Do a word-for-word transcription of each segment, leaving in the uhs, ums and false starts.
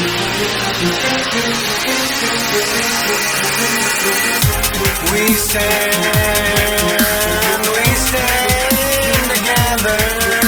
We stand, we stand together.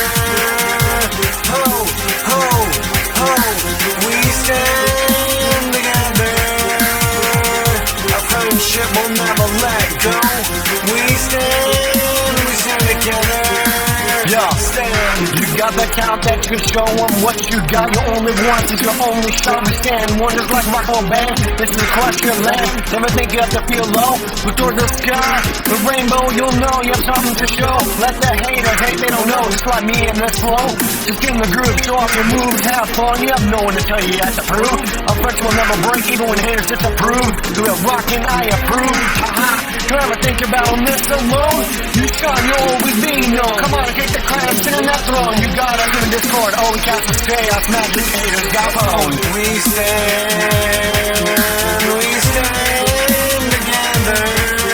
Ho, ho, ho. We stand together. Our friendship will never let go. We stand, we stand together. Yeah, stand. You got the count that you show them what you got. You only want is your only shot. We stand one just like Rockwell Band. This is crush your land. Never think you have to feel low. Look toward the sky, the rainbow, you'll know you have something to show. Let the haters hate, they don't know. Just like me in this flow. Just get in the groove, show off your moves, have fun. You have no one to tell you you have to prove. Our friends will never break, even when haters disapprove. Do it rockin', I approve. Haha. You ever think about this alone? You shine, you'll always be known. Come on, kick the crown, sit in that throne. You got us in Discord, all we cast is chaos, magic haters got phone. We stand, we stand together.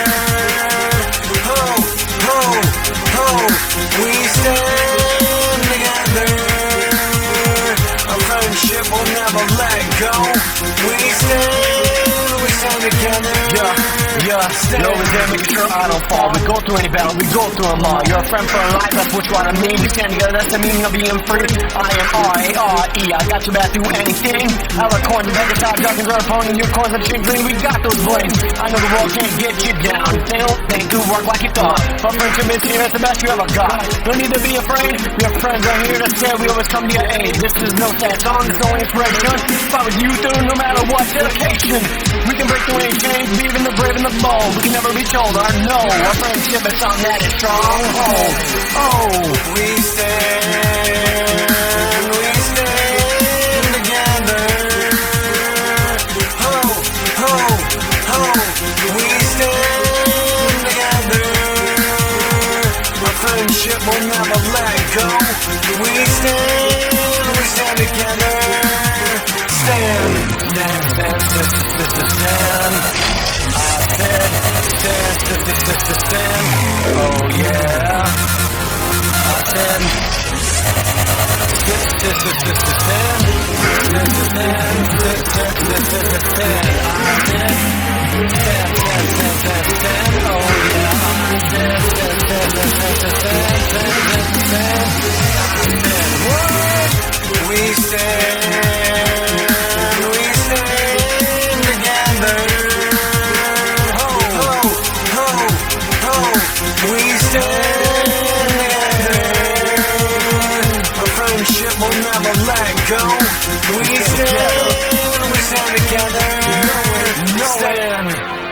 Ho, ho, ho. We stand together. Our friendship will never let go. We stand, we stand together. Yeah, yeah, stand. You're always there making sure I don't fall. We go through any battle, we go through them all. You're a friend for life, that's what you want to mean. We stand together, that's the meaning of being free. I am R A R E, I got your back through anything. I like coins, bag of top, dragons, our phone, and your coins are shit green. We got those blades. I know the world can't get you down. They don't think do work like you thought. But friendship is here, it's the best you ever got. Don't need to be afraid, your friends are here to stay. We always come to your aid. This is no sad song, it's no inspiration. Fight with you through no matter what dedication. We can break through any chains, be even the brave and the bold. We can never be told or no. Our friendship is something that is strong. Oh, oh. We stand, we stand together. Ho, ho, ho. We stand together. Our friendship will never let go. We stand, we stand together. Stand, stand, stand, stand, stand, stand. I said, stand, stand, stand, stand, stand. Oh yeah. I said, stand, stand, stand, stand, stand. Stand, stand, stand, stand, stand, stand. I said, stand, stand, stand, stand, stand. Oh yeah. I said, stand, stand, stand, stand, stand, stand, stand, stand. I said, what? We stand, we stand together. Ho, ho, ho, ho. We stand together. Our friendship will never let go. We stand, we stand together. No, no, Stand.